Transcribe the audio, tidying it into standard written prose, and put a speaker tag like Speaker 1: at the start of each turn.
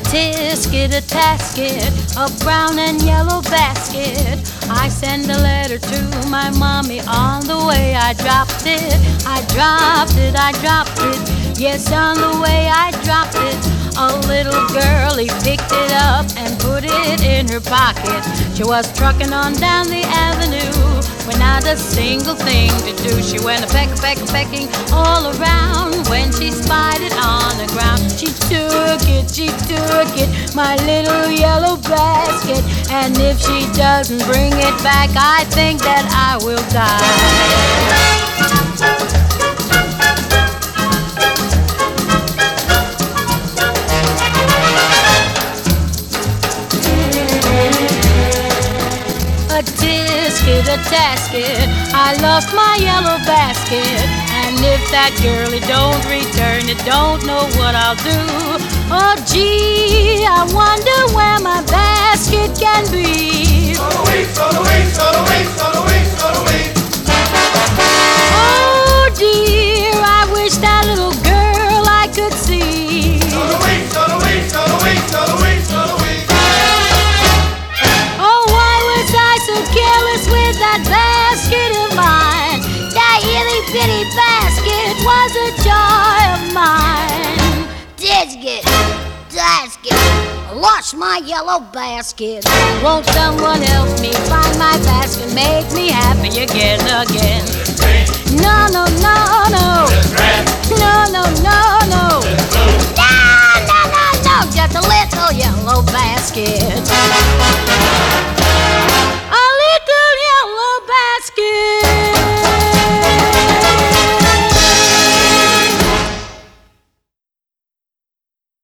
Speaker 1: tisket, a tasket, a brown and yellow basket. I send a letter to my mommy. On the way I dropped it, I dropped it, I dropped it. Yes, on the way I dropped it. A little girlie picked it up and put it in her pocket. She was trucking on down the avenue with not a single thing to do. She went pecking all around. When she spied it on the ground, she took it, my little yellow basket. And if she doesn't bring it back, I think that I will die. A tisket, a tasket, I lost my yellow basket. And if that girlie don't return it, don't know what I'll do. Oh gee, I wonder where my basket can be.
Speaker 2: Throw away, throw away, throw away, throw away, throw away.
Speaker 1: Oh dear, I wish that little girl I could see.
Speaker 2: Throw away, throw away, throw away, throw away, throw away.
Speaker 1: So careless with that basket of mine. That itty bitty basket was a joy of mine. Tisket, tasket, lost my yellow basket. Won't someone help me find my basket, make me happy again?